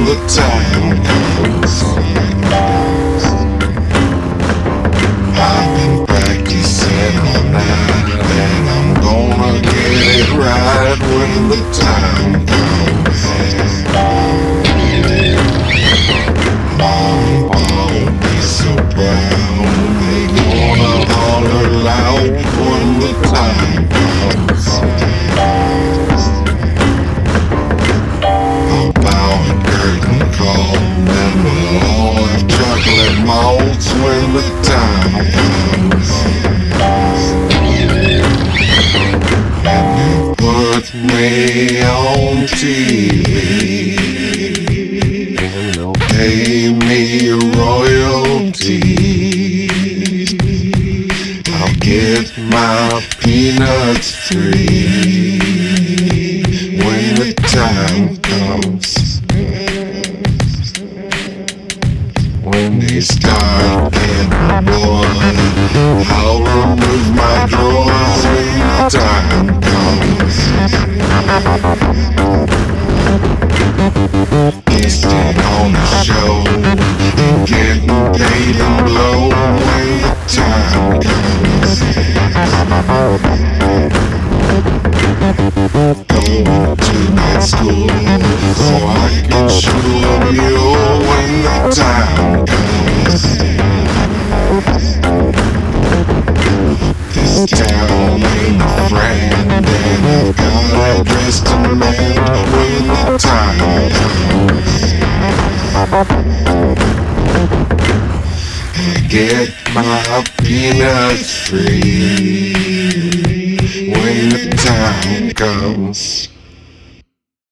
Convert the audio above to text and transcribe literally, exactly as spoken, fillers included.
the time comes. I've been practicing all night, and I'm gonna get it right when the time comes. Mom and Pop will be so proud. They gonna holler loud when the time comes. I'll bow and curtain call, and we'll all have chocolate malts when the time comes. And you put me on T V, and they'll pay me a royalty. I'll get my peanuts free when the time comes. When they start getting bored, I'll remove my drawers when the time comes. Guesting on the show, getting paid in blow when the time comes. Going to night school so I can show you when the time comes. This town ain't a friend, and I've got dressed to mend when the time comes. I get my peanuts free when the time comes.